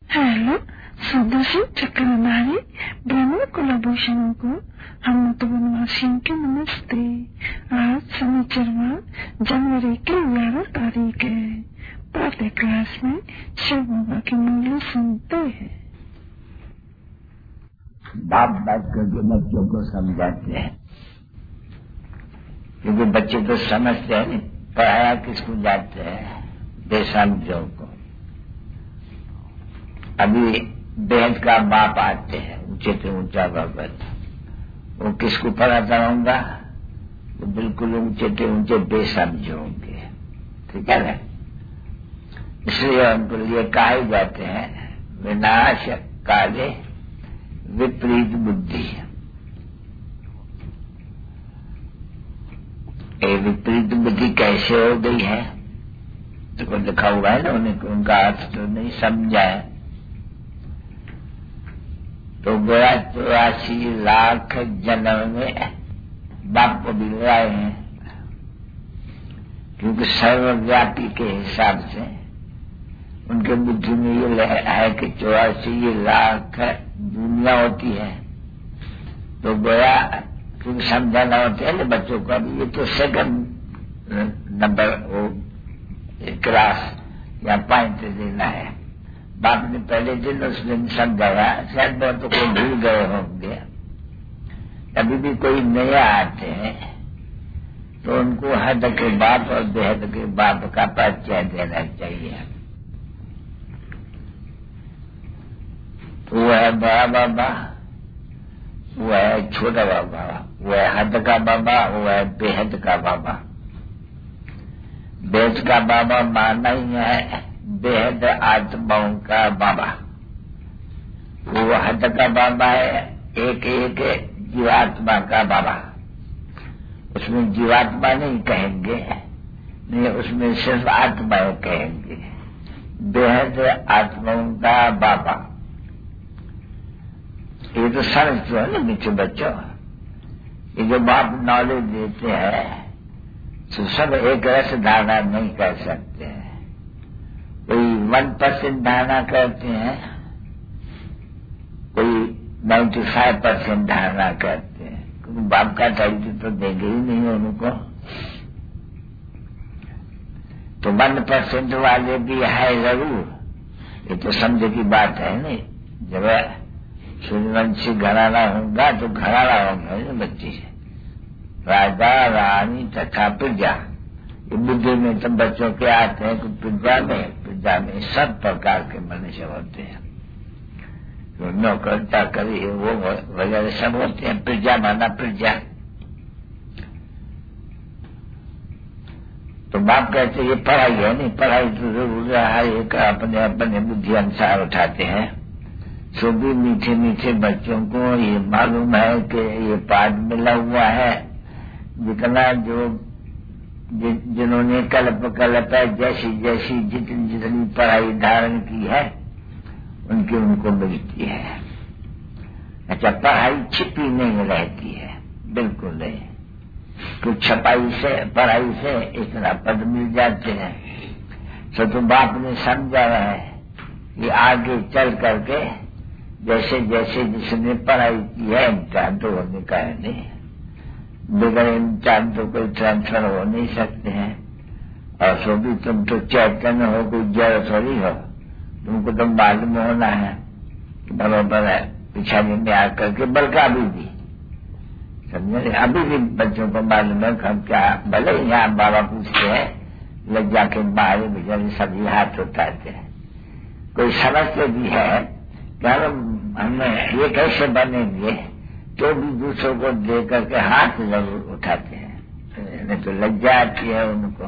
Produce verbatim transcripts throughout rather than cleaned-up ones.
Hello सदस्य चक्रधारी ब्रह्म कुलभूषणों को हम तो वनवासियों के नमस्ते। आज शनिचरवार जनवरी की ग्यारह तारीख है। प्रातः क्लास में शिव बाबा की मंगल सुनते हैं। बाप बात करके बच्चों को समझाते हैं, क्योंकि बच्चे तो समझते हैं नहीं, पढ़ाया किसको जाते हैं, बेसमझों को। अभी बेहद का बाप आते हैं, ऊंचे से ऊंचा भगवत, वो किसको पढ़ाता रहूंगा, वो बिल्कुल ऊंचे से ऊंचे बेसमझ होंगे, ठीक है ना। इसलिए उनको लिए कहे जाते हैं विनाश काले विपरीत बुद्धि। ये विपरीत बुद्धि कैसे हो गई है तो लिखा हुआ है ना, उन्हें उनका अर्थ तो नहीं समझा है। तो गोया चौरासी लाख जन्म में बाप को भी लाए हैं, क्योंकि सर्वव्यापी के हिसाब से उनके बुद्धि में ये है कि चौरासी लाख दुनिया होती है। तो गोया क्योंकि समझाना होता है ना बच्चों को, अभी ये तो सेकंड नंबर वो क्लास या पॉइंट देना है। बाप ने पहले दिन उस दिन समझाया, शायद बहुत तो कोई भूल गए होंगे। अभी भी कोई नया आते हैं तो उनको हद के बाप और बेहद के बाप का परिचय देना चाहिए। वो है बड़ा बाबा, वो है छोटा बाबा, वो है हद का बाबा, वो है बेहद का बाबा। बेहद का बाबा माना ही है बेहद आत्माओं का बाबा। वो हद का बाबा है एक एक जीवात्मा का बाबा। उसमें जीवात्मा नहीं कहेंगे, नहीं, उसमें सिर्फ आत्मा कहेंगे, बेहद आत्माओं का बाबा। ये तो समझ तो है ना मीठे बच्चों, ये जो बाप नॉलेज देते हैं तो सब एक रस धारणा नहीं कर सकते हैं। कोई वन परसेंट धारणा करते हैं, कोई नाइन्टी फाइव परसेंट धारणा करते हैं, क्योंकि बाप का टाइटल तो देंगे ही नहीं उनको। तो वन परसेंट वाले भी है जरूर, ये तो समझ की बात है नहीं। जब सूर्यवंशी घराना होगा तो घराना होगा ना बच्ची, राजा रानी तथा प्रजा। ये बुद्धि में तो बच्चों के आते हैं कि प्रजा में प्रजा में सब प्रकार के मनुष्य होते हैं, तो नौकर चाकरी वो वगैरह सब होते हैं। प्रजा माना प्रजा। तो बाप कहते ये पढ़ाई है नहीं, पढ़ाई तो जरूर है, एक अपने अपने बुद्धि अनुसार उठाते हैं। सो भी मीठे मीठे बच्चों को ये मालूम है कि ये पाठ मिला हुआ है, जितना जो जि, जिन्होंने कल्प कल्प जैसी जैसी जितनी जितनी पढ़ाई धारण की है उनकी उनको मिलती है। अच्छा, पढ़ाई छिपी नहीं रहती है, बिल्कुल नहीं। कुछ छपाई से पढ़ाई से इतना पद मिल जाते हैं। तो, तो बाप ने समझा है कि आगे चल करके जैसे जैसे जिसने पढ़ाई की है इम्तिहान तो होने का है नहीं, बगैर इम्तिहान तो कोई ट्रांसफर हो नहीं सकते हैं। और सो भी तुम तो चैतन्य हो, कोई जड़ थोड़ी हो, तुमको तो मालूम होना है कि बराबर है पिछाड़ी में आकर के। बल्कि अभी भी समझे, अभी भी बच्चों को मालूम है हम क्या, भले यहाँ बाबा पूछते हैं लज्जा के मारे बेचारे सभी हाथ उठाते हैं। कोई समझते भी है कि हमें ये कैसे बनेंगे, तो भी दूसरों को दे करके हाथ जरूर उठाते हैं, नहीं तो लज्जा आती है उनको।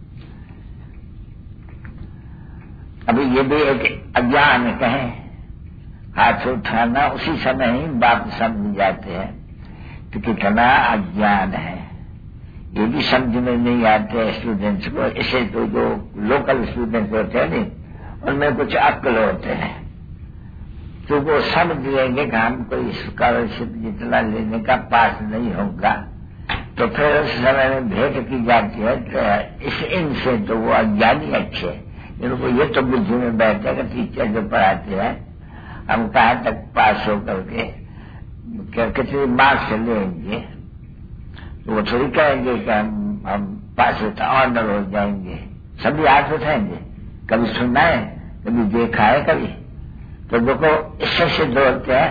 अभी ये भी एक अज्ञान कहें, हाथ उठाना उसी समय ही बाप समझ जाते हैं तो कितना अज्ञान है। ये भी समझ में नहीं आते स्टूडेंट्स को। इसे तो जो लोकल स्टूडेंट्स होते हैं नहीं, उनमें कुछ अक्ल होते हैं, तो वो समझ लेंगे कि हमको स्कॉलरशिप जितना लेने का पास नहीं होगा। तो फिर उस समय में भेंट की जाती है तो इस इनसे तो वो अज्ञानी अच्छे इनको ये तो बुद्धि में बैठे कि टीचर जो पढ़ाते हैं हम कहाँ तक पास हो करके कितने मार्क्स लेंगे, तो वो थोड़ी कहेंगे कि हम हम पास होता ऑनर हो जाएंगे। सभी हाथ उठाएंगे। कभी सुना है, कभी देखा है कभी? तो देखो इससे सिद्ध होते हैं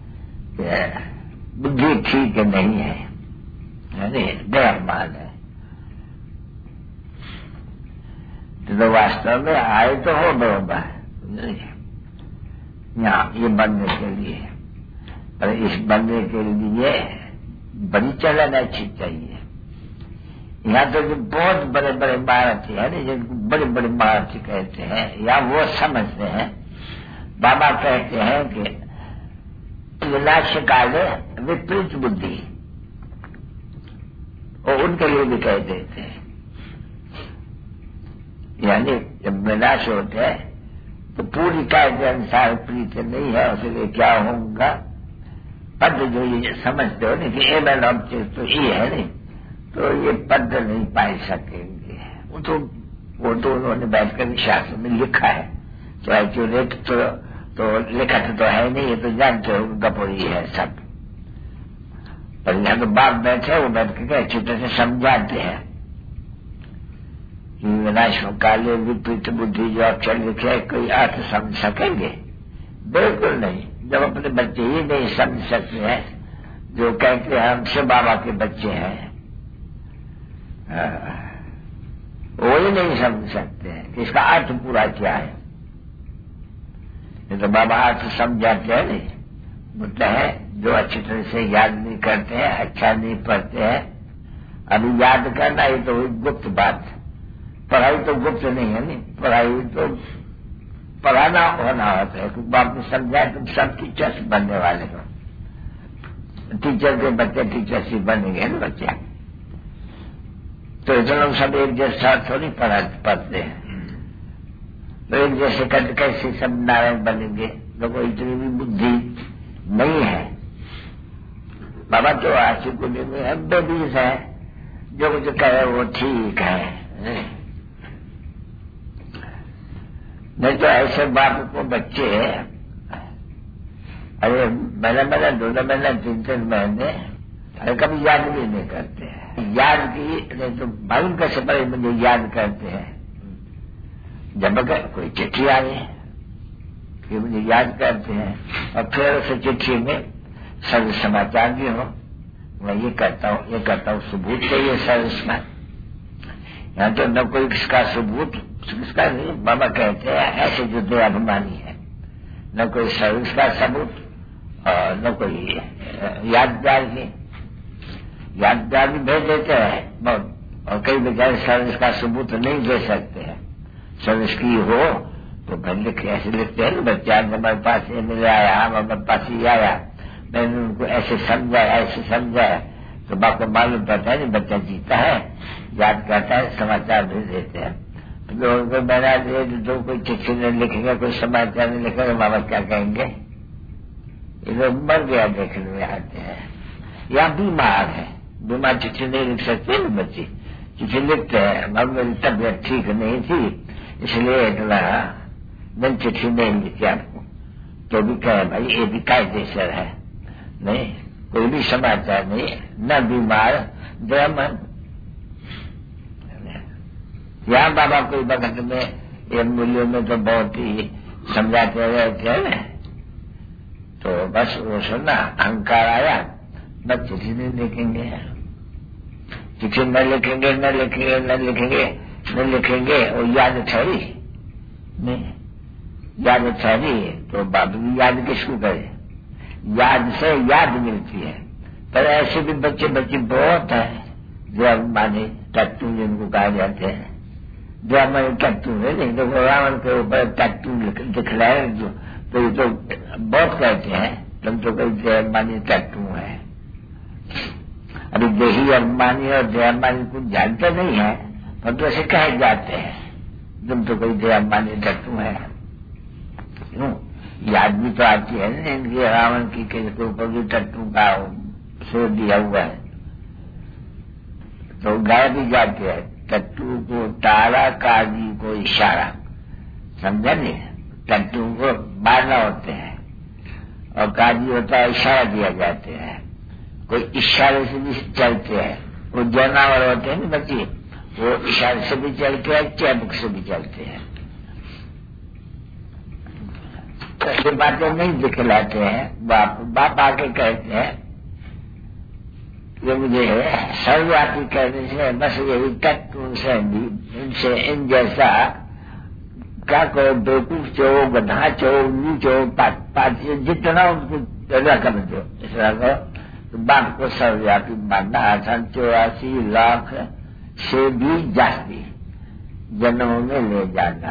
कि बुद्धि ठीक नहीं है, बेईमान है। तो वास्तव में आए तो हो बरोबर यहाँ ये बनने के लिए, पर इस बनने के लिए बड़ी चलन अच्छी चाहिए। यहाँ तो जो बहुत बड़े बड़े महारथी है ना, जिनको बड़े बड़े महारथी कहते हैं, या वो समझते हैं। बाबा कहते हैं कि विनाश काले विपरीत बुद्धि, और उनके लिए भी कह देते हैं। यानी जब विनाश होते हैं तो पूरी काय के अनुसार प्रीत नहीं है, उसके क्या होगा पद जो ये समझते हो ना कि ए मैन ऑब्जेक्ट तो ये है नहीं, तो ये पद नहीं पाई सकेंगे। वो तो वो तो उन्होंने बैठकर शास्त्र में लिखा है, तो एक्यूरेट तो तो लिखा तो है नहीं, ये तो जानते हो गपोरी है सब। पर यहाँ तो बाप बैठे, वो बैठ के अच्छी तरह से समझाते हैं कि विनाश काले विपरीत बुद्धि जो अक्षर लिखे कोई अर्थ समझ सकेंगे? बिल्कुल नहीं। जब अपने बच्चे ही नहीं समझ सकते हैं, जो कहते हैं हमसे बाबा के बच्चे हैं, वो ही नहीं समझ सकते हैं कि इसका अर्थ पूरा क्या है। ये तो बाबा अर्थ समझाते हैं नहीं, बोलते हैं जो अच्छी तरह से याद नहीं करते हैं, अच्छा नहीं पढ़ते हैं। अभी याद करना ही तो गुप्त बात, पढ़ाई तो गुप्त नहीं है। नहीं, पढ़ाई तो पढ़ाना होना होता है। क्योंकि बाप ने समझाया तुम सब टीचर्स बनने वाले हो, टीचर के बच्चे टीचर्स ही बनेंगे ना बच्चे। तो इतने लोग सब एक जैसा थोड़ी पढ़ा पढ़ते हैं, तो एक जैसे कर कैसे सब नारायण बनेंगे? लोगों इतनी भी बुद्धि नहीं है। बाबा तो आशिकुली में अब बेबीज है, जो कुछ कहे वो ठीक है। नहीं तो ऐसे बाप को बच्चे अरे महीना महीना दो दो महीना तीन तीन महीने अरे कभी याद भी नहीं करते हैं। याद की नहीं तो मालूम कैसे बड़े मुझे याद करते हैं? जब अगर कोई चिट्ठी आ गई कि मुझे याद करते हैं, और फिर उस चिट्ठी में सर्व समाचार भी हो, मैं ये करता हूँ ये करता हूँ, सबूत चाहिए सर्विस का। यहाँ तो न कोई किसका सबूत, किसका नहीं। बाबा कहते हैं ऐसे जो दे अभिमानी है, न कोई सर्विस का सबूत और न कोई यादगार की। यादगार भी भेज देते हैं बहुत, और कई बेचारे सर्विस का सबूत नहीं दे सकते हैं। सर्विस की हो तो भर लिखे ऐसे लिखते हैं ना, बच्चा हमारे पास ये मिल आया, हमारे पास ये आया, मैंने उनको ऐसे समझाया ऐसे समझाया, तो बाप को मालूम पड़ता है कि बच्चा जीता है, याद करता है, समाचार भेज देते हैं। तो उनको बना दे जो कोई चिट्ठी नहीं लिखेंगे, कोई समाचार नहीं लिखेंगे, बाबा क्या कहेंगे? ये लोग मर गया देखने में आते हैं, या बीमार है, बीमार चिट्ठी नहीं लिख सकते ना बच्चे, चिट्ठी लिखते हैं अब मेरी तबियत ठीक नहीं थी इसलिए इतना मैं चिट्ठी नहीं लिखी आपको, तो भी कहे भाई ये भी कायदेसर है। नहीं, कोई भी समाचार नहीं, न बीमार ब्राह्मण। यहाँ बाबा कोई वक्त में ये मूल्यों में तो बहुत ही समझाते रहते हैं ना, तो बस वो सुना अहंकार आया, बस चिट्ठी नहीं लिखेंगे, चिट्ठी न लिखेंगे न लिखेंगे न लिखेंगे न लिखेंगे और याद ठहरी नहीं, याद ठहरी तो बाबू भी याद किसको करे? याद से याद मिलती है। पर ऐसे भी बच्चे बच्चे बहुत है जो अब माने टट्टू जिनको कहा जाते हैं, जो हमारे टट्टू है नहीं, तो रावण के ऊपर टट्टू दिखलाए जो, तो ये तो बहुत कहते हैं तुम तो कोई मानी टट्टू है। अभी देही अभिमानी और देहामानी कुछ जानते नहीं है, पर तो ऐसे कहे जाते हैं तुम तो कोई देहामानी टट्टू है। क्यों? याद भी तो आती है ना इनकी, रावण की के ऊपर भी टट्टू का सिर दिया हुआ है, तो गाय भी जाती है टट्टू को तारा काजी को इशारा, समझा नहीं? टट्टू को मारना होते हैं और काजी होता है इशारा दिया जाते हैं। कोई इशारे से भी चलते हैं, वो जानवर होते हैं ना बच्चे, वो इशारे से भी चलते हैं, चैबुक से भी चलते हैं। तो ये बातें नहीं दिखलाते हैं। बाप बाप आके कहते हैं कि मुझे सर्वव्यापी कहने से बस यही तत्व से इनसे इन जैसा क्या कहो, बेवकूफ चो, गधा चो, नीचो, पाची, जितना उनको रकम दो इस तरह करो तो बाप को सर्वव्यापी मानना आसान चौरासी लाख से भी जास्ती जन्मों में ले जाना।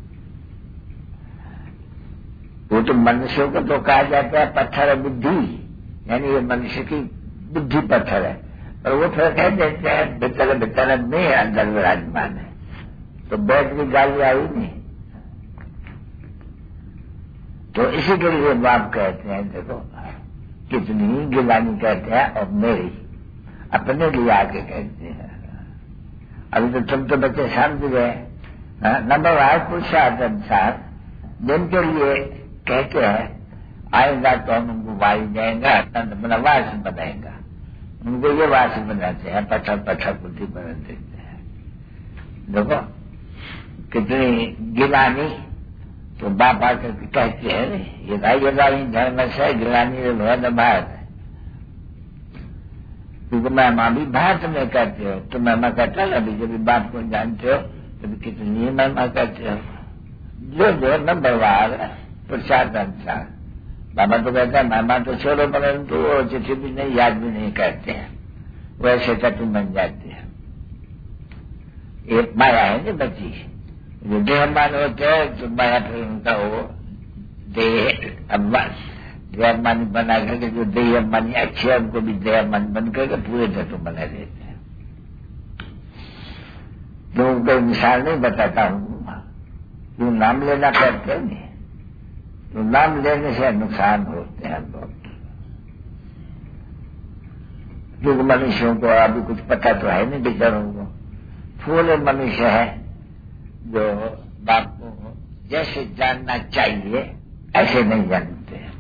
वो तो मनुष्यों को तो कहा जाता है पत्थर बुद्धि, यानी ये मनुष्य की बुद्धि पत्थर है, और वो फिर कह देते हैं भीतर भीतर नहीं है, अंदर विराजमान है। तो बैठ की गाली आई नहीं। तो इसी के लिए बाप कहते हैं देखो कितनी गिलानी कहते हैं, और मेरी अपने लिए आके कहते हैं। अभी तो तुम तो बच्चे समझ गए। नंबर आठ पुरुषार्थ अनुसार जिनके लिए कहते हैं आएगा तो हम उनको वायु जाएगा, अपना वास बनाएगा, उनको ये वास बनाते हैं, पत्थर पत्थर बुद्धि बना देते हैं। देखो कितनी गिलानी। तो बाप आकर कहते हैं ये राई धर्म से गिलानी भेद भारत, क्योंकि महिमा भी भारत में करते हो। तो महिमा करता है अभी जब बाप को जानते हो तभी कितनी महिमा करते हो। जो जो नंबरवार प्रसाद अनुसार बाबा तो कहता है महिमा तो छोड़ो, परंतु वो चिट्ठी भी नहीं याद भी नहीं करते हैं, वैसे तत्व बन जाते हैं। एक माया है ना बच्ची, जो देहमान होते हैं तो माया फिर उनका वो देह अभिमान देहमानी बना करके जो देह अभिमानी अच्छे उनको भी देहमान बन करके पूरे तत्व बना देते हैं। तो कोई मिसाल नहीं बताता हूँ, क्यों नाम लेना करते नहीं, तो नाम लेने से नुकसान होते हैं बहुत। क्योंकि मनुष्यों को अभी कुछ पता तो है नहीं बेचारों को। फूल मनुष्य है जो बाप को जैसे जानना चाहिए ऐसे नहीं जानते हैं।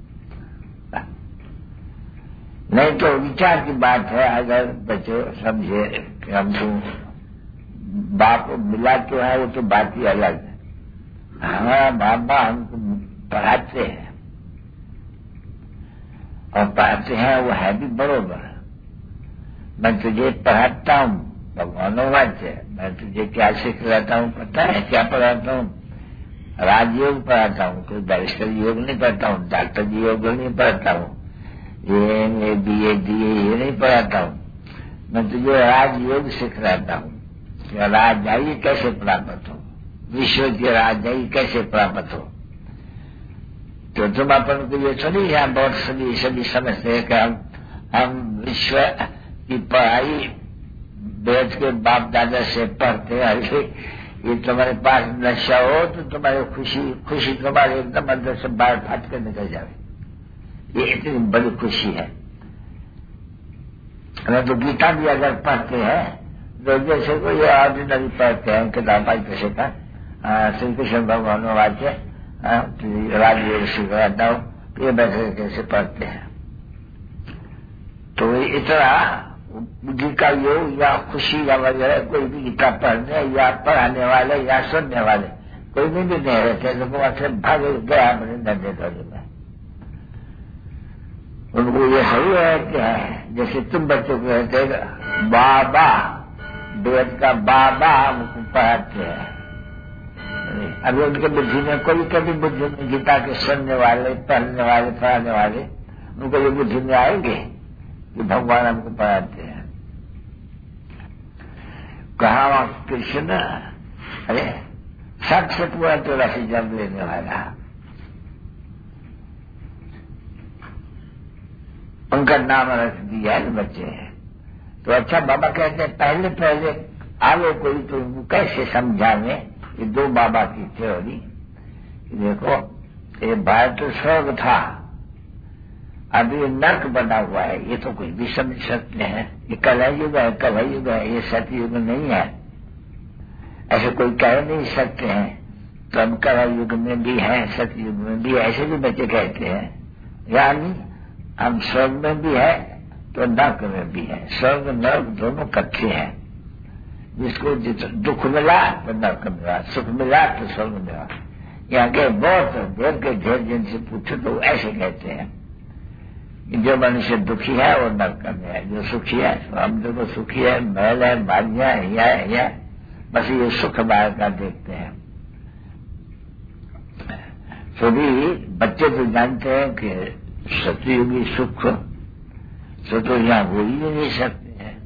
नहीं तो विचार की बात है। अगर बच्चों समझे कि हमको बाप मिला क्यों है, वो तो बात ही अलग है। हमारा बाबा हमको पढ़ाते हैं और पढ़ाते हैं वो है भी बरोबर। मैं तुझे पढ़ाता हूँ भगवानोवाच्य, मैं तुझे क्या सिखलाता हूँ पता है क्या पढ़ाता हूँ? राजयोग पढ़ाता हूँ, कोई बैरिस्टर योग नहीं पढ़ता हूँ, डॉक्टर जी योग नहीं पढ़ता हूँ, ये बी ए डी ए ये नहीं पढ़ाता हूँ। मैं तुझे राजयोग सिखलाता हूँ कि राजशाही कैसे प्राप्त हो, विश्व की राजशाही कैसे प्राप्त हो। तो तुम अपन को ये थोड़ी यहाँ बहुत सभी सभी समझते हैं कि हम हम विश्व की पढ़ाई वेद के बाप दादा से पढ़ते हैं। ये तुम्हारे पास नशा हो तो तुम्हारी खुशी खुशी तुम्हारे एकदम अंदर से बाहर फाट कर निकल जाए, ये इतनी बड़ी खुशी है। अगर तो गीता भी अगर पढ़ते हैं तो जैसे कोई ऑर्डिनरी पढ़ते हैं किताब कैसे का श्री कृष्ण भगवान वाक्य राजयोग सिखाता हूँ, ये बैठे कैसे पढ़ते हैं। तो इतना बुद्धि का योग या खुशी या वगैरह कोई भी गीता पढ़ने या पढ़ाने वाले या सुनने वाले कोई भी भी नहीं रहते, तो वहां से भाग गया अपने नंदे दौरे में। उनको ये सही है कि जैसे तुम बच्चों को कहते बाबा, वेद का बाबा हमको पढ़ाते हैं। अभी उनके बुद्धि में कोई कभी बुद्धि में गीता के सुनने वाले पढ़ने वाले पढ़ाने वाले उनको ये बुद्धि में आएंगे कि भगवान हमको पढ़ाते हैं। कहा कृष्ण अरे सबसे पूरा तो रसी जम लेने वाला, उनका नाम रख दिया है बच्चे। तो अच्छा बाबा कहते हैं पहले पहले आगे कोई तो उनको कैसे समझावे ये दो बाबा की थ्योरी। देखो ये भारत तो स्वर्ग था, अभी ये नर्क बना हुआ है, ये तो कोई भी समझ सकते हैं। ये कलयुग है, कलयुग है, ये सतयुग नहीं है, ऐसे कोई कह नहीं सकते हैं। तो हम कला युग में भी है, सतयुग में भी, ऐसे भी बच्चे कहते हैं। यानी हम स्वर्ग में भी है तो नरक में भी है। स्वर्ग नरक दोनों कच्चे हैं। जिसको दुख मिला तो नरक मिला, सुख मिला तो स्वर्ग मिला। यहाँ के बहुत देर के ढेर जिनसे पूछो तो ऐसे कहते हैं कि जो मनुष्य दुखी है वो नरक में है, जो सुखी है हम देखो सुखी है, महल है, भाग्या है, या बस ये सुख बाहर का देखते हैं। तो भी बच्चे तो जानते हैं कि सतयुगी सुख तो तो यहाँ हो ही नहीं सकते हैं।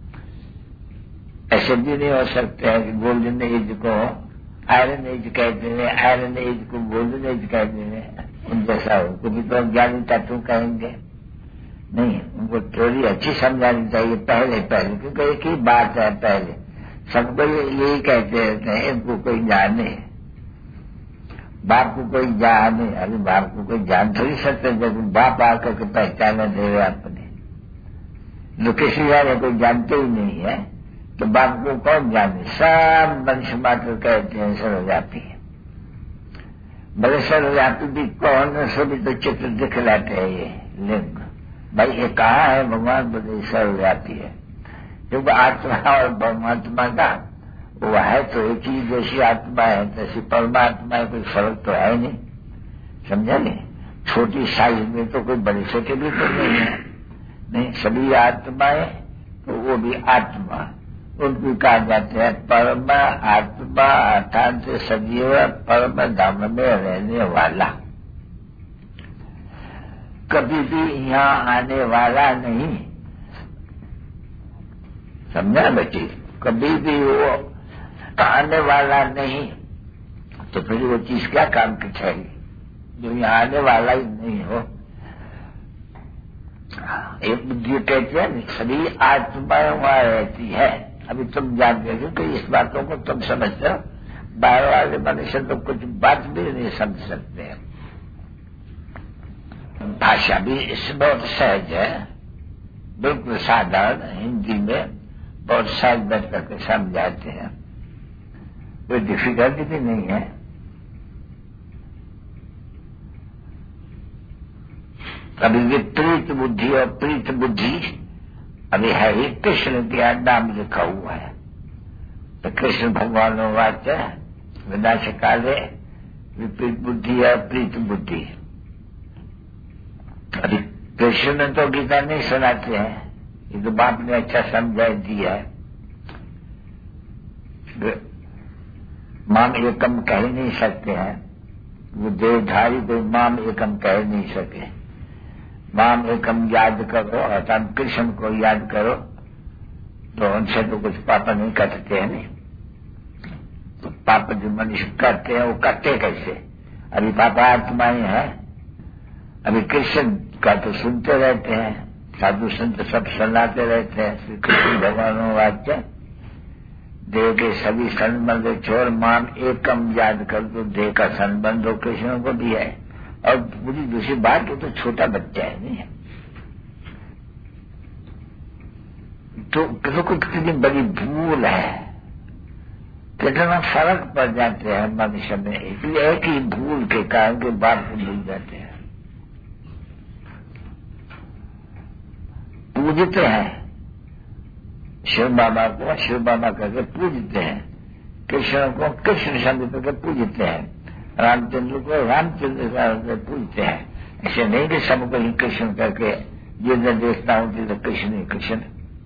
ऐसे भी नहीं हो सकते हैं कि गोल्डन एज को आयरन एज कहते हैं, आयरन एज को गोल्डन एज कहते हैं, उन जैसा हो। कभी तो ज्ञानी तत्व कहेंगे नहीं, उनको थोड़ी अच्छी समझानी चाहिए पहले पहले, क्योंकि एक ही बात है पहले सबको यही कहते रहते हैं इनको कोई जाने, बाप को कोई जाने। अरे बाप को कोई जान थोड़ी सकते जब बाप आकर के पहचाना दे रहे अपने, जो किसी वाले कोई जानते ही नहीं है तो बाप को कौन जाने। सब मनुष्य मात्र कहते हैं सर्वव्यापी। बड़े सर्वव्यापी भी कौन, सभी तो चित्र दिखलाते हैं ये लिंग। भाई ये कहा है भगवान बड़े सर्वव्यापी है, क्योंकि आत्मा और परमात्मा का वो है तो एक ही जैसी आत्मा है तैसी परमात्मा है, कोई फर्क तो है नहीं, समझा नहीं। छोटी साइज में तो कोई बड़े छोटे भी तो नहीं है, नहीं सभी आत्माएं तो वो भी आत्मा, उनको कहा जाता है परम आत्मा, अर्थात सजीव परम धाम में रहने वाला, कभी भी यहाँ आने वाला नहीं। समझा बच्चे, कभी भी वो आने वाला नहीं, तो फिर वो चीज क्या काम की ठहरी जो यहाँ आने वाला ही नहीं हो। एक बुद्धि कहते हैं सभी आत्माएं वहां रहती है। अभी तुम जानते हो कि इस बातों को तुम समझते हो, बाहर वाले मनुष्य तो कुछ बात भी नहीं समझ सकते हैं। भाषा भी इसमें बहुत सहज है, बिल्कुल साधारण हिंदी में बहुत सहज बैठ करके समझाते हैं, कोई डिफिकल्टी भी नहीं है। अभी विपरीत बुद्धि और प्रीत बुद्धि अभी है ही कृष्ण का नाम लिखा हुआ है। तो कृष्ण भगवान वाक्य विनाश काले विपरीत बुद्धि और प्रीत बुद्धि। अभी कृष्ण ने तो गीता नहीं सुनाते हैं, ये तो बाप ने अच्छा समझा दिया है। माम एकम कह नहीं सकते हैं, वो देवधारी कोई माम एकम कह नहीं सके। माम एकम याद करो अर्थात कृष्ण को याद करो, तो उनसे तो कुछ पाप नहीं करते हैं। नहीं तो पाप जो मनुष्य करते हैं वो करते कैसे। अभी पाप आत्माएं हैं, अभी कृष्ण का तो सुनते रहते हैं, साधु संत सब सुनाते रहते हैं। श्री कृष्ण भगवान वाक्य देह के सभी संबंध छोड़ माम एकम याद कर दो, देह का संबंध हो कृष्ण को भी है। और पूरी दूसरी बात, वो तो छोटा बच्चा है नहीं, तो किसी को कितनी बड़ी भूल है, कितना फर्क पड़ जाते हैं मनुष्य में, इसलिए एक ही भूल के कारण के बाप को भूल जाते हैं। पूजते हैं शिव बाबा को शिव बाबा करके पूजते हैं, कृष्ण को कृष्ण शब्द करके पूजते हैं, रामचंद्र को रामचंद्र करके पूजते हैं। ऐसे नहीं कि सबको ही कृष्ण करके जिधर देखता हूं जिधर कृष्ण ही कृष्ण।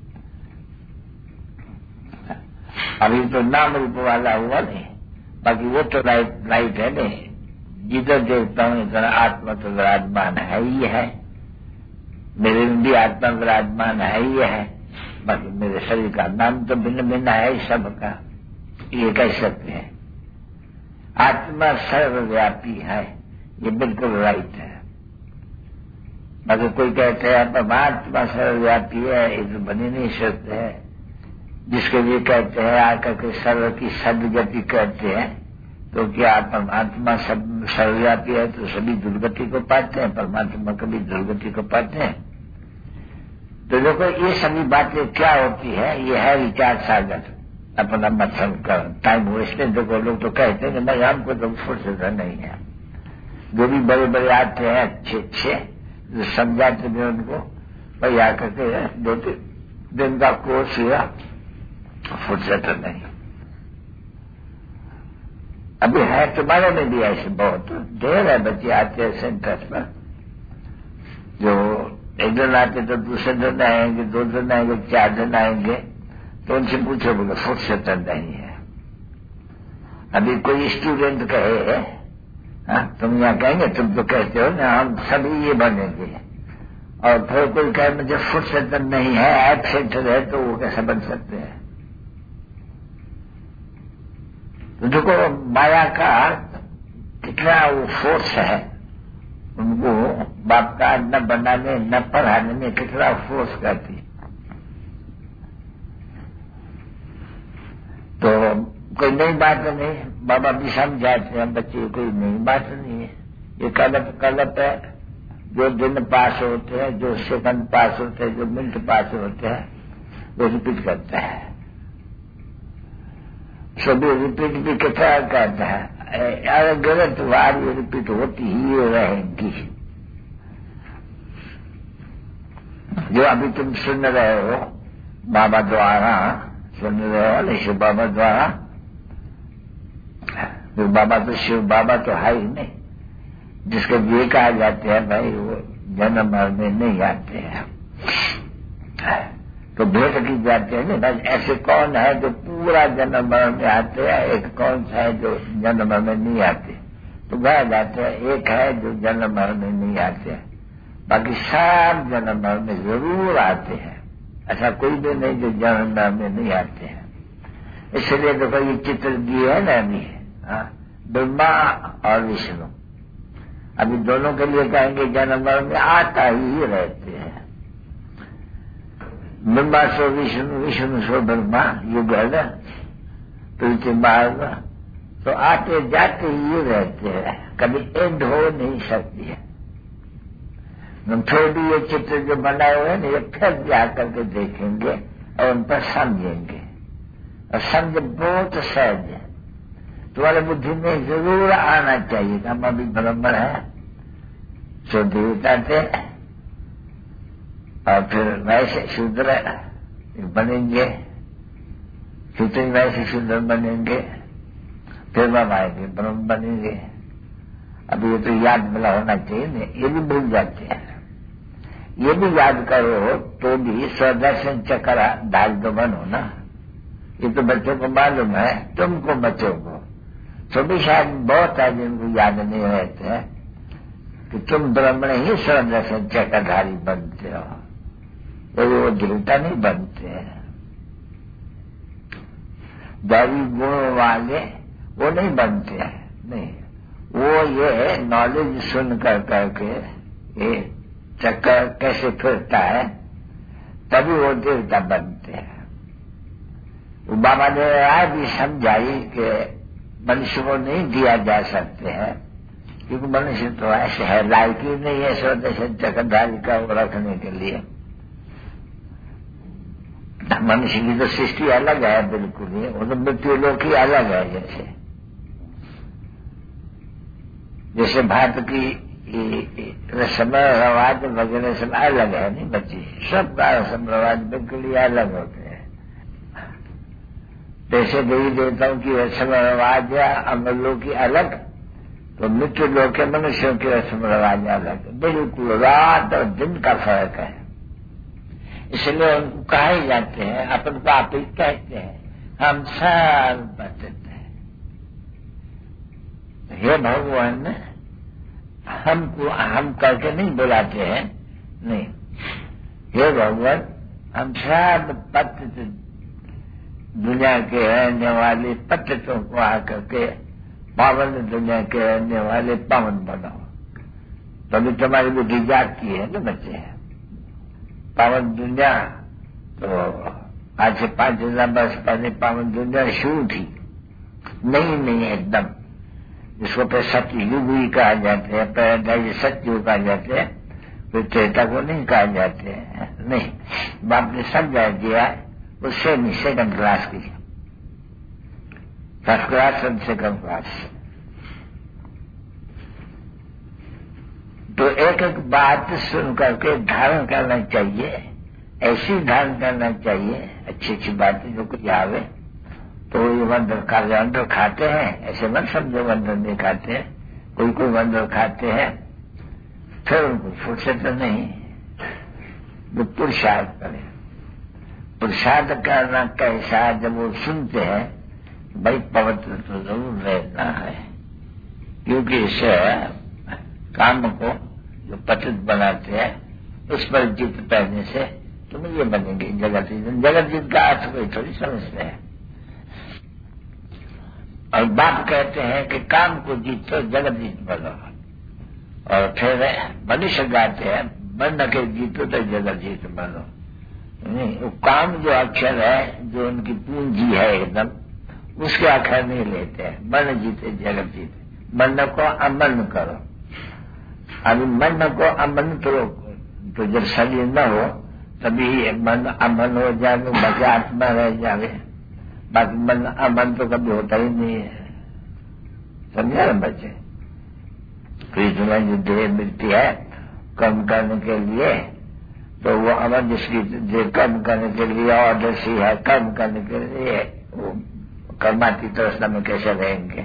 अभी तो नाम रूप वाला हुआ नहीं, बाकी वो तो राइट राइट है नहीं, जिधर देखता हूं इतना आत्मा तो विराजमान है ही है, मेरे में भी आत्मा विराजमान है ही है, बाकी मेरे शरीर का नाम तो भिन्न भिन्न है सबका, ये कह सकते हैं। आत्मा सर्वव्यापी है, ये बिल्कुल राइट है। बाकी कोई कहते हैं परमात्मा सर्वव्यापी है, ये तो बने नहीं सकते हैं। जिसके लिए कहते हैं आकर के सर्व की सदगति करते हैं, तो क्या परमात्मा सब सर्वव्यापी है तो सभी दुर्गति को पाते हैं, परमात्मा कभी दुर्गति को पाते हैं। तो देखो ये सभी बातें क्या होती है, ये है विचार सागर। अपना मत्सन कर, टाइम वेस्ट। देखो लोग तो कहते हैं कि भाई हमको तो फुर्सत नहीं है। जो भी बड़े बड़े आते हैं अच्छे अच्छे, जो समझाते हैं उनको, भाई आकर के दो दिन का कोर्स हुआ, फुर्सत नहीं। अभी है तुम्हारे में भी ऐसे बहुत ढेर है बच्चे आते हैं सेंटर पर, जो एक दिन आते तो दूसरे दिन आएंगे, दो दिन आएंगे, चार दिन आएंगे, तो उनसे पूछो बोले फुर्सत नहीं है। अभी कोई स्टूडेंट कहे, हाँ तुम यहाँ कहेंगे, तुम तो कहते हो ना हम सभी ये बनेंगे, और फिर कोई कहे मुझे फुर्सत नहीं है, एब्सेंट है, तो वो कैसे बन सकते हैं? तो देखो माया का कितना वो फोर्स है, उनको बाप का न बनाने न पढ़ाने में कितना फोर्स करती। तो कोई नई बात नहीं, बाबा भी समझाते हैं बच्चे, कोई नई बात नहीं है। ये कलप कलप है, जो दिन पास होते हैं, जो सेकंड पास होते हैं, जो मिनट पास होते हैं, वो रिपीट करता है। सभी रिपीट भी कितना करता है, अगर गलत बार ये रिपीट होती ही रहेगी। जो अभी तुम सुन रहे हो बाबा द्वारा, सुन रहे हो शिव बाबा द्वारा, तो बाबा तो शिव बाबा तो है ही नहीं, जिसके ये कहा जाते हैं भाई वो जन्म मरण में नहीं आते हैं, तो भेंट की जाते हैं ना। ऐसे कौन है जो पूरा जन्म मरण में आते हैं, एक कौन सा है जो जन्म मरण में नहीं आते? तो कहा जाते हैं एक है जो जन्म मरण में नहीं आते हैं, बाकी सब जन्म मरण में जरूर आते हैं। ऐसा कोई भी नहीं जो जन्म मरण में नहीं आते हैं। इसलिए देखो ये चित्र दिए है ना अभी, ब्रह्मा और विष्णु, अभी दोनों के लिए कहेंगे जन्म मरण में आता ही रहते हैं। ब्रह्मा सो विष्णु, विष्णु सो ब्रह्मा, युग है ना पृथ्वी मार्ग, तो आते जाते ही रहते हैं, कभी एंड हो नहीं सकती है। हम फिर भी ये चित्र जो बनाए हुए हैं ना, ये फिर जाकर के देखेंगे और उन पर समझेंगे, और समझ बहुत सहज है। तुम्हारे बुद्धि में जरूर आना चाहिए कि हम अभी ब्राह्मण है, सो देवता थे, और फिर वैसे शूद्र बनेंगे, फिर वैसे शूद्र बनेंगे, फिर हम आएंगे ब्रह्म बनेंगे। अभी ये तो याद मिला होना चाहिए ना, ये भी भूल जाते हैं। ये भी याद करो तो भी स्वदर्शन चक्र डाल दो बनो ना। ये तो बच्चों को मालूम है, तुमको बच्चों को तो भी शायद बहुत है जिनको याद नहीं रहते हैं कि तुम ब्राह्मण ही स्वदर्शन चक्रधारी बनते हो, तो वो देवता नहीं बनते हैं। दैवी गुण वाले वो नहीं बनते हैं, नहीं, वो ये नॉलेज सुन कर करके ये चक्कर कैसे फिरता है तभी वो देवता बनते हैं। वो बाबा ने राय भी समझाई कि मनुष्य को नहीं दिया जा सकते हैं, क्योंकि मनुष्य तो ऐसे है, लायक ही नहीं है स्वदर्शन चक्रधारी का वो रखने के लिए। मनुष्य की तो सृष्टि अलग है बिल्कुल ही, वो तो मृत्यु लोक ही अलग है। जैसे जैसे भारत की रस्म रवाज वगैरह सब अलग है नहीं बच्चे, सबका रस्म रवाज बिल्कुल ही अलग होते हैं। जैसे देवी देवताओं की रस्म रवाज या अमर लोग की अलग, तो मृत्यु लोग के मनुष्यों की रस्म रवाज अलग, बिल्कुल रात और दिन का फर्क है। इसलिए उनको कहा ही जाते हैं, अपन को आप ही कहते हैं, हम सब बचते हैं। हे भगवान, हमको हम करके नहीं बुलाते हैं, नहीं, हे भगवान हम सब पतित दुनिया के रहने वाले पतितों को आकर के पावन दुनिया के रहने वाले पावन बनाओ। तो अभी तुम्हारी बुद्धि जागती है ना बच्चे, पावन दुनिया तो आज से पांच हजार वर्ष पहले पावन दुनिया शुरू थी, नहीं नहीं एकदम, जिसको फिर सत्य युग भी कहा जाते हैं, पैराडाइज सत्युग कहा जाते हैं, फिर त्रेता को नहीं कहा जाते हैं, नहीं, बाप ने समझा दिया उससे नहीं, सेकंड क्लास की फर्स्ट क्लास सेकंड क्लास। तो एक एक बात सुन करके धारण करना चाहिए, ऐसी धारण करना चाहिए, अच्छी अच्छी बातें जो कुछ आवे। तो ये वंदर खा वंदर खाते हैं, ऐसे मत समझो वंदर नहीं खाते हैं। कोई कोई वंदर खाते हैं, फिर उनको फुर्सत नहीं, वो पुरुषार्थ करें। पुरुषार्थ करना कैसा, जब वो सुनते हैं भाई पवित्र तो जरूर रहना है, क्योंकि इसे काम को जो पतित बनाते हैं उस पर जीत पहनने से तुम ये बनेंगे जगत जीत। जगत जीत का अर्थ कोई थोड़ी समझते हैं। और बाप कहते हैं कि काम को जीतो जगत जीत बनो, और फिर मनुष्य गाते हैं मन के जीतो तो जगत जीत बनो। नहीं, वो काम जो अक्षर है, जो उनकी पूंजी है एकदम, उसके अक्षर नहीं लेते हैं। मन जीते जगत जीते। मन को अमन करो। अभी मन को अमन करो तो जब शरीर न हो तभी मन अमन हो जाए, बाकी आत्मा रह जाए। बाकी मन अमन तो कभी होता ही नहीं है। समझा ना बच्चे? कृष्ण में जो देह मिलती है कम करने के लिए, तो वो अमन जिसकी देह कम करने के लिए ऑर्डर सी है, कम करने के लिए वो कर्माती तृष्णा में कैसे रहेंगे?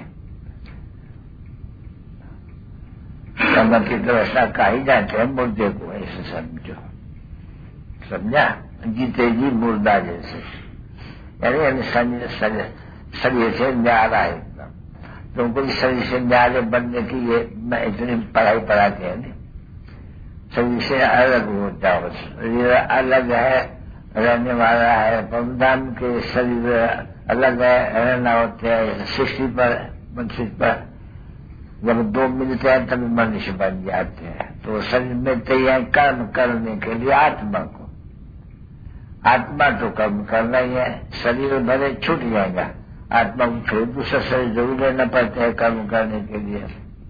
कर्माती तृष्णा का ही जाते हैं मुर्दे को, ऐसे समझो। समझा? जीते जी मुर्दा जैसे, यानी शरीर से न्यारा है एकदम। तुमको भी शरीर से न्यारे बनने की ये मैं इतनी पढ़ाई पढ़ाते हैं नहीं। शरीर से अलग हो जाओ। शरीर अलग है, रहने वाला है। परमधाम के शरीर अलग है, रहना होते हैं सृष्टि पर, मनुष्य पर। जब दो मिलते हैं तभी मनुष्य बन जाते हैं। तो शरीर में तैयार कर्म करने के लिए आत्मा को, आत्मा तो कर्म करना ही है। शरीर भले छूट जाएगा, आत्मा को फिर दूसरा शरीर जरूर लेना पड़ता है कर्म करने के लिए।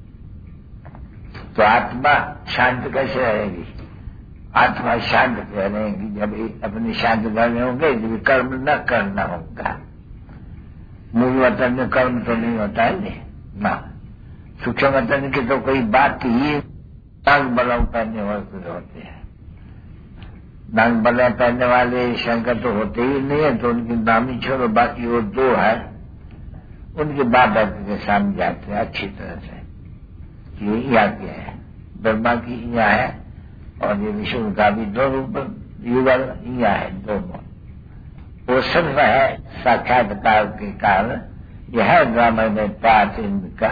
तो आत्मा शांत कैसे रहेगी? आत्मा शांत रहेगी जब अपनी शांत करने होंगे, जब कर्म न करना होगा। मूल वतन में कर्म तो नहीं होता है नहीं ना। सूक्ष्म वतन की तो कोई बात ही नाग बलाव पहनने वाले होते हैं। नाग बला पहनने वाले शंकर तो होते ही नहीं है, तो उनकी नाम ही छोड़ो। बाकी वो दो है, उनके बाप दादा के सामने जाते हैं अच्छी तरह से। ये यहाँ के है, ब्रह्मा की यहाँ है, और ये विष्णु का भी दो रूप युगल यहाँ है दोनों। वो सिर्फ है साक्षात्कार के कारण। यह है ब्राह्मण में पाठ इनका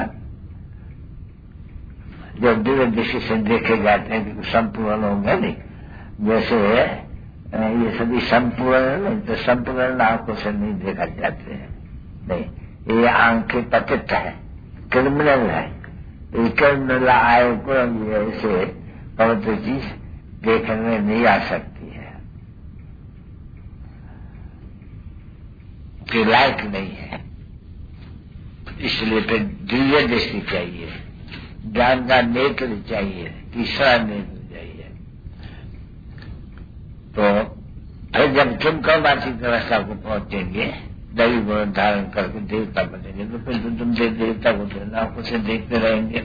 जो दिव्य दृष्टि से देखे जाते हैं कि संपूर्ण होंगे नहीं। जैसे ये सभी संपूर्ण नहीं, तो संपूर्ण आंखों से नहीं देखा जाते हैं। नहीं, ये आंखें पतित है, क्रिमिनल है। ये क्रिमिनल आय को ऐसे पवित्र चीज देखने में नहीं आ सकती है, कि लायक नहीं है। इसलिए फिर दिव्य दृष्टि चाहिए, ज्ञान का नेत्र चाहिए, तीसरा नेत्र चाहिए। तो फिर जब तुम कर्माती अवस्था को पहुंचेंगे, दैवी गुण धारण करके देवता बनेंगे, तो फिर तो तुम देव देवता को आंखों से देखते रहेंगे।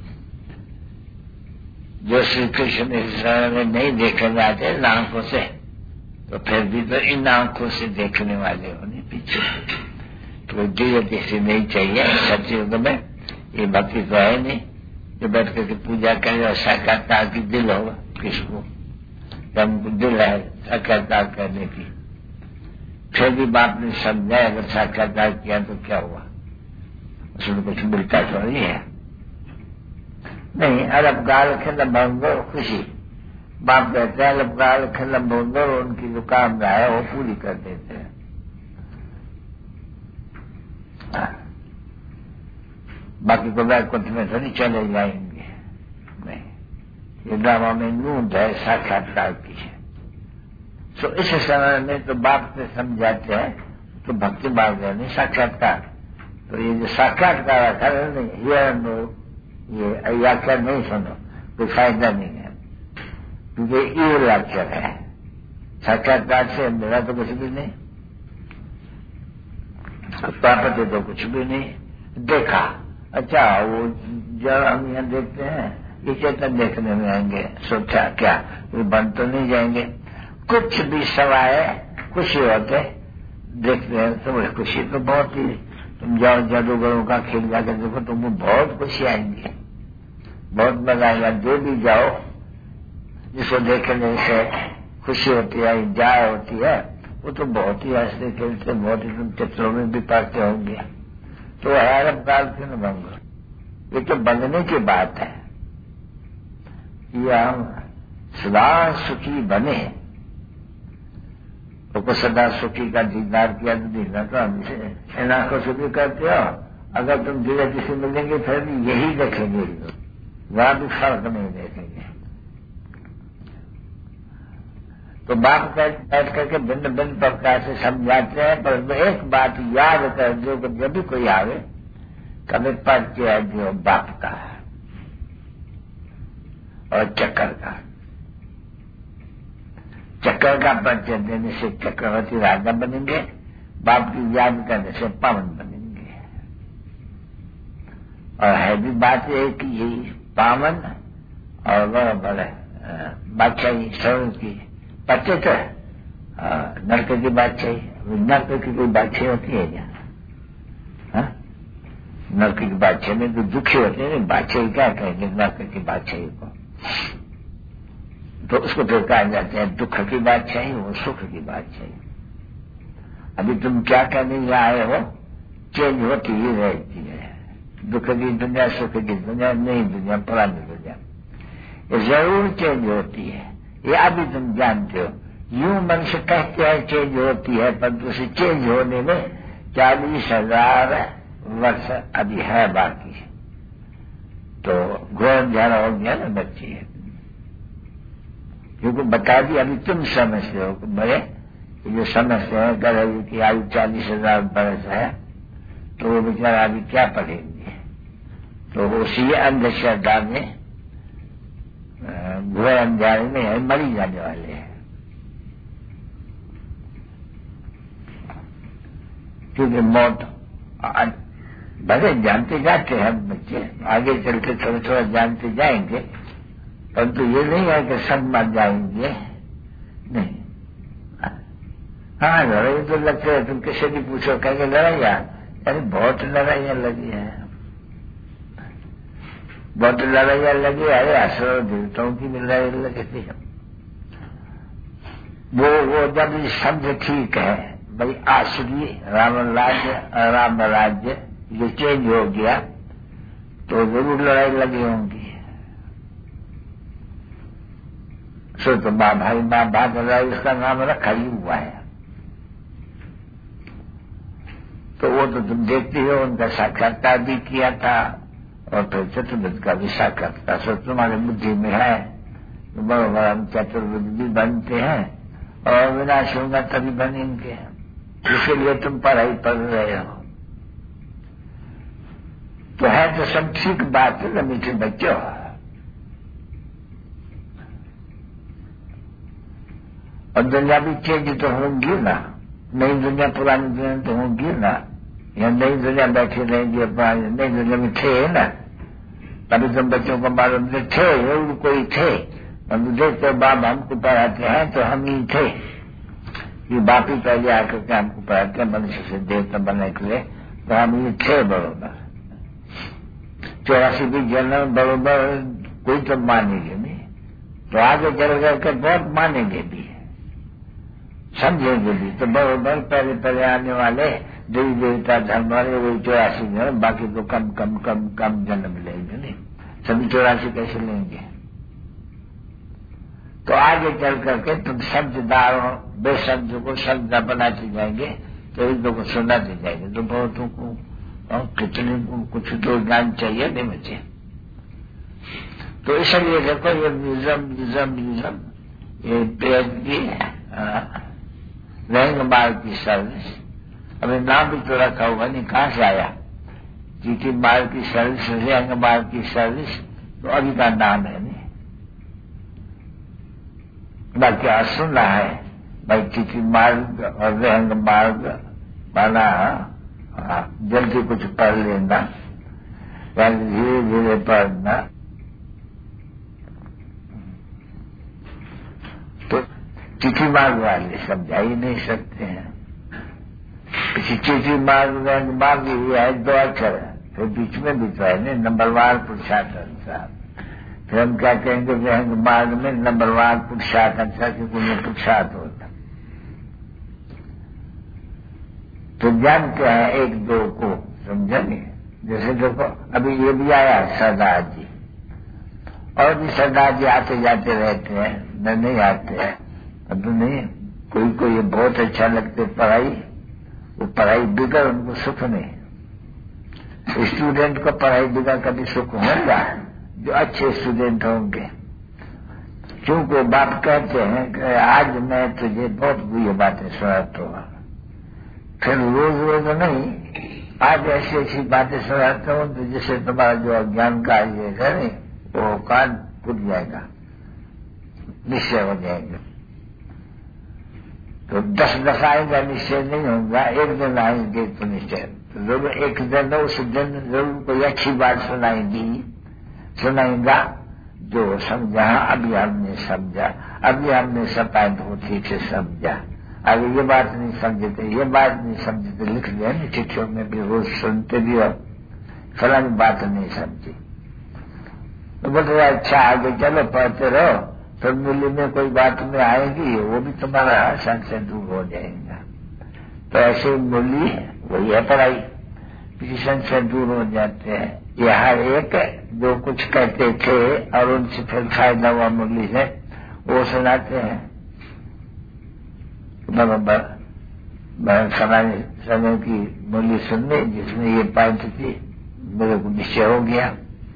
जो श्री कृष्ण में नहीं देखे जाते आंखों से, तो फिर भी तो इन आंखों से देखने वाले होने पीछे। तो दिव्य दृष्टि नहीं चाहिए सत्युग में। ये भक्ति तो है नहीं जो बैठ करके पूजा करे और साक्षात्कार की दिल होगा किसको? हमको दिल है साक्षात्कार करने की, फिर भी बाप ने समझाया अगर साक्षात्कार किया तो क्या हुआ? उसमें कुछ मिलता तो नहीं है। नहीं, अरब गाल खिल भंगो खुशी। बाप कहते हैं अरब गाल खिल भंगो, उनकी जो कामना है वो पूरी कर देते हैं। बाकी को बैकुंठ में थोड़ी चले जाएंगे। नहीं, ये ड्रामा में नूंद है साक्षात्कार की है। तो इस समय में तो बाप से समझाते हैं तो भक्ति मार्ग है नहीं साक्षात्कार। तो ये जो साक्षात्कार अक्षर है नहीं, ये ये व्याख्या नहीं सुनो, कोई फायदा नहीं है, क्योंकि ये व्याख्या है। साक्षात्कार से मेरा तो कुछ भी नहीं। प्राप्त तो कुछ भी नहीं देखा। अच्छा, वो जब हम यहाँ देखते हैं ये चेतन देखने में आएंगे, सोचा क्या वो बन तो नहीं जाएंगे। कुछ भी सवाए खुशी होते देखते हैं तो वो खुशी तो बहुत ही, तुम जाओ जादूगरों का खेल जाकर देखो तुमको बहुत खुशी आएंगी, बहुत मजा आएगा। जो भी जाओ जिसको देखने से खुशी होती है, जाए होती है, वो तो बहुत ही हंसते खेलते, बहुत ही तुम चित्रों में भी पाते होंगे। तो हैरत काल क्यों न बंगो, ये तो बनने की बात है। ये हम सदा सुखी बने, तो सदा सुखी का दीदार किया तो दीदार तो हमसे इन आंखों से भी करते हो। अगर तुम धीरे किसी मिलेंगे फिर भी यही देखेंगे, वहां भी फर्क नहीं देखेंगे। तो बाप बैठ करके भिन्न भिन्न प्रकार से समझाते हैं, पर एक बात याद कर दो कि जब भी कोई आवे कभी परिचय जो बाप का और चक्कर का, चक्कर का परिचय देने से चक्रवर्ती राजा बनेंगे, बाप की याद करने से पावन बनेंगे। और है भी बात एक कि यही पावन और बराबर बादशाही स्वर्ण की बच्चे तो नरक की बात चाहिए। नरक की कोई बादशाही होती है क्या? नरक की बादशाही में तो दुखी होते हैं, बादशाही क्या कहेंगे नरक की बादशाही को? तो उसको फिर कहा जाते हैं दुख की बादशाही, वो सुख की बादशाही। अभी तुम क्या कहने आए हो, चेंज होती ही रहती है। दुख की दुनिया, सुख की दुनिया, नई दुनिया, पुरानी दुनिया, ये जरूर चेंज होती है। ये अभी तुम जानते हो, यूं मन से कहते हैं चेंज होती है, पर उसे चेंज होने में चालीस हजार वर्ष अभी है बाकी। तो घोर ध्यान हो गया ना बच्ची है, क्योंकि बता दी अभी तुम समझते हो कि बड़े जो समझते हैं गरीब की आयु चालीस हजार वर्ष है, तो वो बेचारा अभी क्या पढ़ेंगे। तो उसी अंधश्रद्धा में घोर अंधेरे में मरी जाने वाले हैं। क्योंकि मौत भले जानते जाते हैं बच्चे, आगे चलते थोड़ा थोड़ा जानते जाएंगे, परंतु ये नहीं है कि सब मर जाएंगे, नहीं। हाँ, लड़ाई तो लगते है, तुम किसी भी पूछो कहेंगे लड़ाइया, अरे बहुत लड़ाइयाँ लगी है, बहुत लड़ाइयाँ लगी है, असुर देवताओं की लड़ाई लगी है। वो वो जब शब्द ठीक है भाई, आसुरी राम राज्य राम राज्य ये चेंज हो गया तो जरूर लड़ाई लगी होंगी। सो तो माँ भाई माँ भाग लड़ाई उसका नाम रखा ही हुआ है। तो वो तो तुम देखते हो, उनका साक्षात्कार भी किया था और फिर चतुर्वेद का भी साक्षात्कार सो तुम्हारे बुद्धि में है, तो बराबर हम चतुर्वेद भी बनते हैं और विनाश होगा तभी बनेंगे। इसीलिए तुम पढ़ाई पढ़ रहे हो। तो है तो सब ठीक बात है ना मीठे बच्चों। और दुनिया भी चेंज तो होंगी ना, नई दुनिया पुरानी दुनिया तो होंगी ना, या नई दुनिया बैठी रहेंगी, नई दुनिया में थे ना, तभी तुम बच्चों को मालूम थे, थे कोई थे, हम देखते बाप हमको पढ़ाते हैं तो हम ही थे, ये बाप ही पहले आकर के हमको पढ़ाते हैं मनुष्य से देवता बनने के लिए, तो हम ये थे बरोबर। चौरासी भी जन्म बरोबर कोई तो मानेंगे नहीं, तो आगे चल करके बहुत मानेंगे भी, समझेंगे भी। तो बरोबर पहले पहले आने वाले देवी देवता धर्म वाले वही चौरासी जन्म, बाकी तो कम कम कम कम जन्म लेंगे नहीं, सभी चौरासी कैसे लेंगे। तो आगे चल करके तुम समझदारों बेशब्द को शब्द बनाते जाएंगे, तो एक दो को सुनाते जाएंगे, तो बहुतों को और कितने को कुछ तो ज्ञान चाहिए नहीं बच्चे। तो इसलिए देखो ये म्यूजियम म्यूजियम म्यूजियम ये पेड़ की रंग माल की सर्विस, अभी नाम भी तो रखा हुआ नहीं, कहाँ से आया चीटी माल की सर्विस, रंग माल की सर्विस, तो अभी का नाम है नहीं। बाकी आज सुन रहा है भाई चीटी मार्ग और रंग मार्ग बना हाँ, जल्दी कुछ पढ़ लेना या धीरे धीरे पढ़ना। तो चिट्ठी मार्ग वाले समझा ही नहीं सकते हैं। चिट्ठी मार्ग मार्ग ही है, दो अक्षर है, फिर बीच में भी तो है नहीं, नंबरवार पुरुषार्थ अनुसार। फिर हम क्या कहेंगे, विहंग मार्ग में नंबरवार पुरुषार्थ अनुसार के कुछ पुरुषार्थ होता। तो जानते हैं एक दो को, समझा नहीं। जैसे देखो अभी ये भी आया सरदार जी, और भी सरदार जी आते जाते रहते हैं, न नहीं आते हैं। अब तो नहीं, कोई को ये बहुत अच्छा लगते पढ़ाई, वो पढ़ाई बिगड़ उनको सुख नहीं। स्टूडेंट को पढ़ाई बिगड़ कभी सुख होगा जो अच्छे स्टूडेंट होंगे। क्योंकि बाप कहते हैं कि आज मैं तुझे बहुत बुरी बातें सुनाता हूँ, फिर रोज रोज नहीं, आज ऐसी ऐसी बातें सुनाता हूँ तो जिससे तुम्हारा जो अज्ञान का ये है वो कान फूट जाएगा, निश्चय हो जाएगा। तो दस दस आएगा निश्चय नहीं होगा, एक दिन आएंगे तो निश्चय। तो जरूर एक दिन उस दिन जरूर कोई अच्छी बात सुनाएगी, सुनाएगा जो समझा। अभी हमने समझा, अभी हमने सब पॉइंट को ठीक से समझा। अगर ये बात नहीं समझते, ये बात नहीं समझते, लिख दिया ना चिट्ठियों में भी, रोज सुनते भी हो, फलानी बात नहीं समझी तो बोलते अच्छा आगे चलो पढ़ते रहो, फिर मूल्य में कोई बात में आएगी, वो भी तुम्हारा संशय दूर हो जाएगा। तो ऐसे मूल्य वही है पढ़ाई, किसी संशय दूर हो जाते हैं। ये हर एक जो कुछ कहते थे और उनसे फिर फायदा हुआ मूल्य है, वो सुनाते हैं बराबर। समय समय की मूल्य सुनने जिसमें ये पॉइंट थी, मेरे को निश्चय हो गया।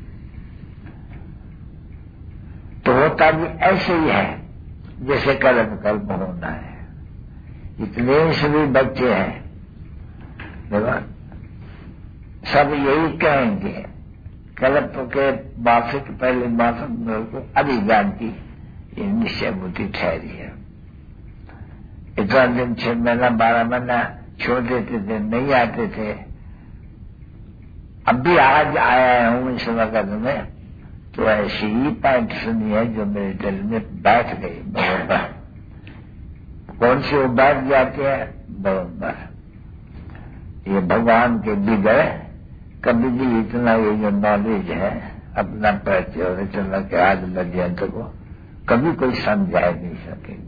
तो होता भी ऐसे ही है जैसे कल्प कल्प होना है। इतने सभी बच्चे हैं देखो, सब यही कहेंगे कल्प के माफिक पहले माफिक मेरे को अभिज्ञान की ये निश्चय बुद्धि ठहरी है। इतना दिन छह महीना बारह महीना छोड़ देते थे, नहीं आते थे। अब भी आज आया हूं इस वक्त में, तो ऐसी ही पॉइंट सुनी है जो मेरे दिल में बैठ गई बराबर। कौन से वो बैठ जाते हैं बराबर, ये भगवान के बिगड़ कभी भी इतना ये जो नॉलेज है अपना पढ़ते और इतना के आज पर्यंत को कभी कोई समझा नहीं सकेंगे।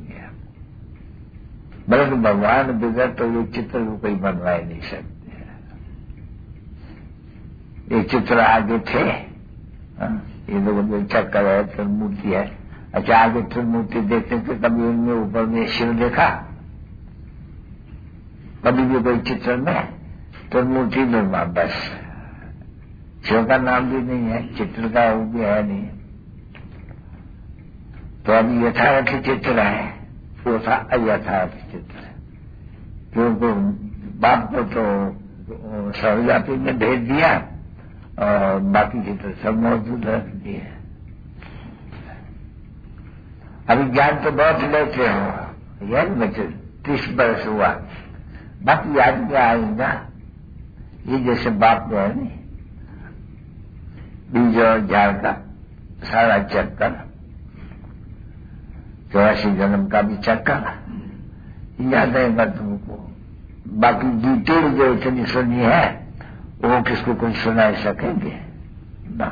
बल्कि भगवान बिगड़ तो ये चित्र को कोई बनवा ही नहीं सकते। ये चित्र आगे थे, ये लोग चक्कर है, त्रिमूर्ति है। अच्छा आगे त्रिमूर्ति देखते थे, कभी उनमें ऊपर में शिव देखा, कभी भी कोई चित्र में त्रिमूर्ति निर्मा, बस शिव का नाम भी नहीं है, चित्र का वो भी है नहीं। तो अभी यथार्थ चित्र है, वो था अयथार्थ चित्र। क्योंकि बाप को तो सर्वव्यापी में भेज दिया और बाकी चित्र सब मौजूद रख दिए। अभी ज्ञान तो बहुत लेते हो, यार बच्चे तीस वर्ष हुआ, बाकी याद में आएगा। ये जैसे बाप को है नहीं, बीज और झाड़ का सारा चक्कर, चौरासी जन्म का भी चक्कर याद आएगा तुमको। बाकी डिटेल जो इतनी सुनी है वो किसको कोई सुना सकेंगे ना।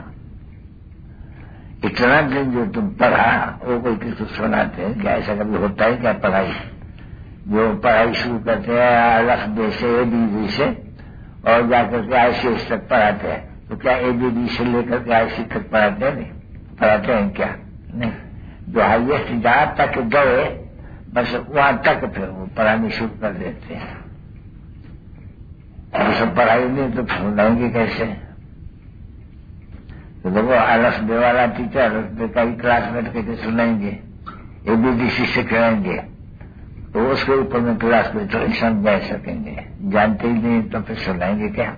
इतना दिन जो तुम पढ़ा वो कोई किसको सुनाते हैं क्या? ऐसा कभी होता है क्या? पढ़ाई जो पढ़ाई शुरू करते हैं अलग बे से एबीडी से और जाकर के आई सी एस तक पढ़ाते हैं, तो क्या एबीडी से लेकर के आई सी तक पढ़ाते हैं? नहीं पढ़ाते हैं क्या? नहीं। जो हाईएस्ट जहां तक गए बस वहां तक फिर वो पढ़ानी शुरू कर देते हैं। और सब पढ़ाई नहीं तो सुनाएंगे कैसे? तो देखो अलग बे वाला टीचर कई क्लासमेट कैसे सुनाएंगे? एबीडीसी से कराएंगे तो उसके ऊपर में क्लास में थोड़ी समझा सकेंगे, जानते ही नहीं तो फिर सुनाएंगे क्या?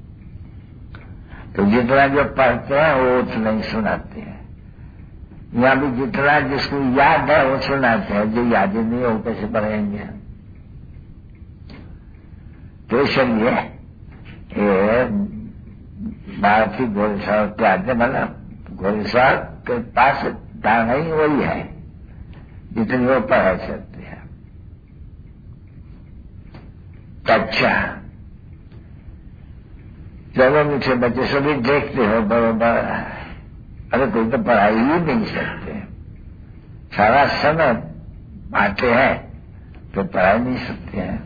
तो जितना जो पढ़ते हैं वो उतना ही सुनाते हैं। यहाँ भी जितना जिसको याद है वो सुनाते हैं, जो याद ही नहीं है वो कैसे पढ़ेंगे? तो इसलिए ये भारतीय घोड़सवार के आते मतलब घोड़सवार के पास धारणा ही वही है जितनी वो पढ़ाई सकते हैं। अच्छा चलो मीठे बच्चे सभी देखते हो बराबर, अरे कोई तो पढ़ाई ही नहीं सकते, सारा समय आते हैं तो पढ़ाई नहीं सकते हैं।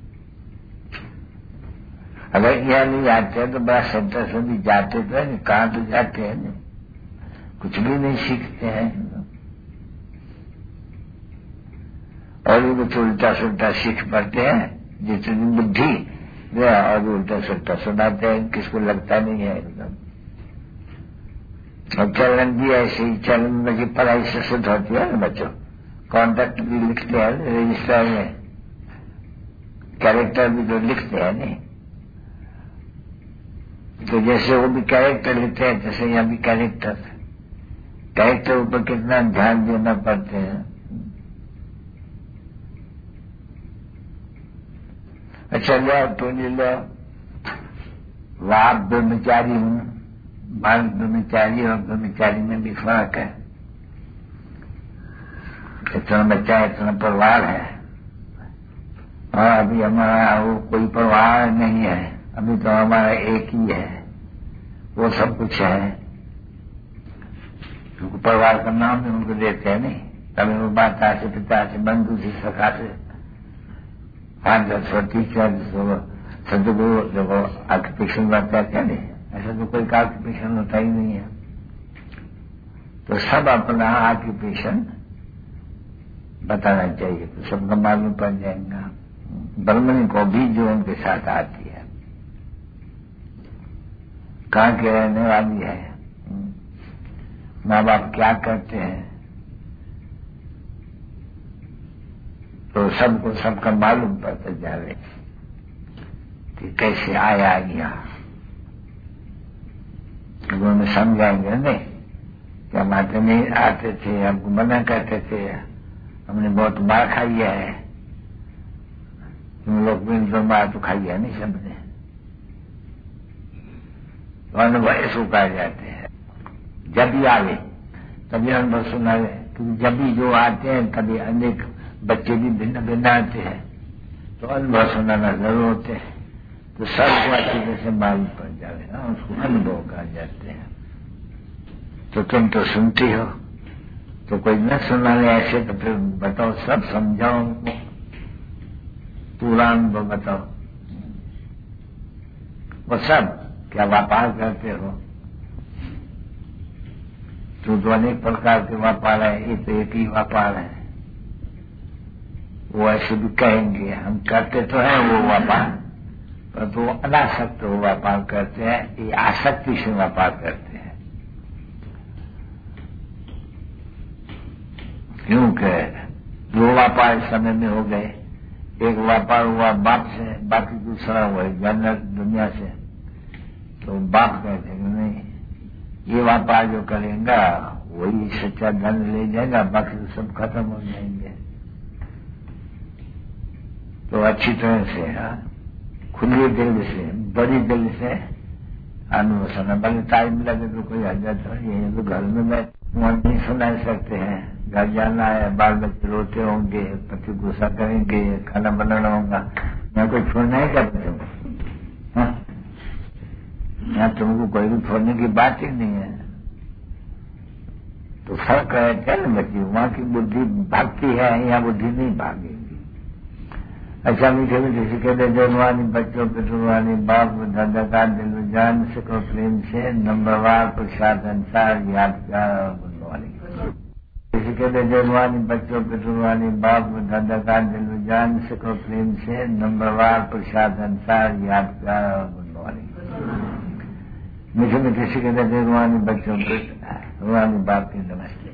अगर यहाँ नहीं आते हैं तो बड़ा सेंटर से भी जाते तो है नहीं, कहाँ तो जाते हैं नहीं, कुछ भी नहीं सीखते हैं और भी कुछ उल्टा सुल्टा सीख पड़ते हैं जितनी बुद्धि और उल्टा सुल्टा सुनाते हैं, किसको लगता नहीं है एकदम। और चलन भी ऐसे ही, चलन में की पढ़ाई से शुद्ध होती है ना बच्चों, कॉन्ट्रैक्ट भी लिखते हैं रजिस्टर में, कैरेक्टर भी तो लिखते हैं नहीं, तो जैसे वो भी कैरेक्टर लिखते हैं जैसे यहाँ भी कैरेक्टर कैरेक्टर ऊपर कितना ध्यान देना पड़ते हैं। अच्छा लो तो नहीं लो, वाप ब्रह्मचारी हूं, बाल ब्रह्मचारी और ब्रह्मचारी में भी फर्क है। इतना बच्चा इतना परिवार है और अभी हमारा वो कोई परिवार नहीं है, अभी तो हमारा एक ही है, वो सब कुछ है, क्योंकि परिवार का नाम भी उनको देते हैं नहीं, तभी वो माता से पिता से बंधु से सखा से पांच दस टीचर सदगुरु देखो ऑक्यूपेशन बनता है क्या नहीं, ऐसा तो कोई का ऑक्यूपेशन होता ही नहीं है। तो सब अपना ऑक्यूपेशन बताना चाहिए तो सबका मालूम पड़ जाएगा। ब्रह्मणी को भी जो उनके साथ आती है, कहाँ के रहने वाली है, माँ बाप क्या करते हैं, तो सबको सबका मालूम पड़ता जावे कि कैसे आया यहाँ। उन्होंने समझाएंगे नहीं कि हम आते नहीं आते थे, हमको मना करते थे, हमने बहुत मार खाई है, तुम लोग भी तो मार तो खाई है नहीं सबने, तो अनुभव सुखा जाते हैं। जब भी आवे तभी अनुभव सुनावे, क्योंकि जब भी जो आते हैं तभी अनेक बच्चे भी भिन्न भिन्न आते हैं, तो अनुभव सुनाना जरूर होते हैं, तो सबको अच्छी तरह से मालूम पड़ जाएगा, उसको अनुभव कहा जाते हैं। तो तुम तो सुनती हो, तो कोई न सुनाने ऐसे तो फिर बताओ, सब समझाओ उनको, पूरा अनुभव बताओ। वो सब क्या व्यापार करते हो, तो तो अनेक प्रकार के व्यापार है, ये तो एक ही व्यापार है, वो ऐसे भी कहेंगे हम करते तो हैं वो व्यापार, पर तो अनासक्त वो व्यापार करते हैं, ये आसक्ति से व्यापार करते हैं। क्योंकि दो व्यापार इस समय में हो गए, एक व्यापार हुआ बाप से, बाकी दूसरा हुआ जनरल दुनिया से, तो बाप कहते हैं नहीं ये व्यापार जो करेगा वही सच्चा धन ले जाएगा, बाकी तो सब खत्म हो जाएंगे। तो अच्छी तरह से हाँ खुले दिल से बड़ी दिल से अनुभव सुना, भले टाइम लगे तो कोई हजरत थोड़ी है, तो घर में मैं नहीं सुना सकते हैं, घर जाना है, बाल बच्चे रोते होंगे, पति गुस्सा करेंगे, खाना बनाना होगा, मैं कोई छोड़ना ही करते तुमको, यहाँ तुमको कोई भी छोड़ने की बात ही नहीं है। तो फर्क है क्या ना बच्ची, वहां की बुद्धि भागती है, यहाँ बुद्धि नहीं भागेगी। अच्छा मीठे मीठे से कहते जन्मानी बच्चों पे टुरवानी बाप दादा का दिल में जान सको प्रेम से नंबरवार प्रसाद अनुसार यादगार बनवानी। जैसे कहते जन्मानी बच्चों पे टुरवानी बाप दादा का दिल में जान सको प्रेम से नंबरवार प्रसाद अनुसार यादगार बनवानी। मीठे मीठे से कहते जन्मानी बच्चों पे टुरवानी बाप की नमस्ते।